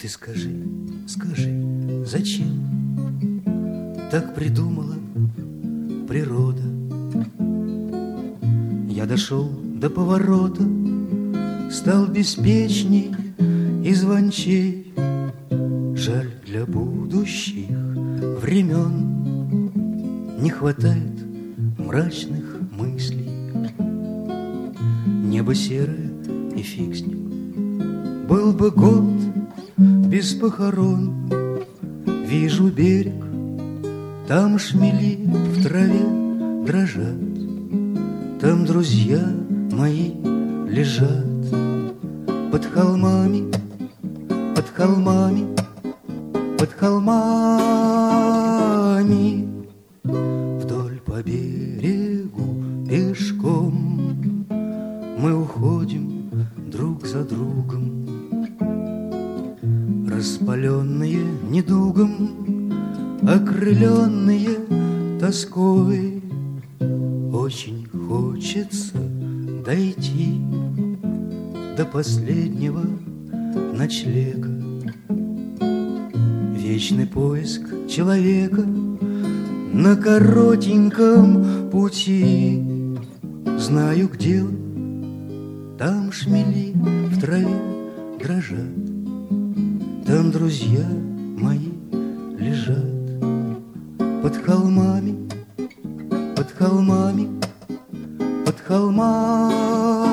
Ты скажи, скажи, зачем так придумала природа? Я дошел до поворота, стал беспечней и звончей. Жаль, для будущих времен не хватает мрачных мыслей. Небо серое и фиг с ним. Был бы год без похорон. Вижу берег, там шмели в траве дрожат. Там друзья мои лежат под холмами, под холмами, под холмами. Вдоль по берегу пешком мы уходим друг за другом, распаленные недугом, окрыленные тоской. Очень хочется дойти до последнего ночлега. Вечный поиск человека на коротеньком пути. Знаю, где он, там шмели в траве дрожат. Там друзья мои лежат под холмами, под холмами, под холмами.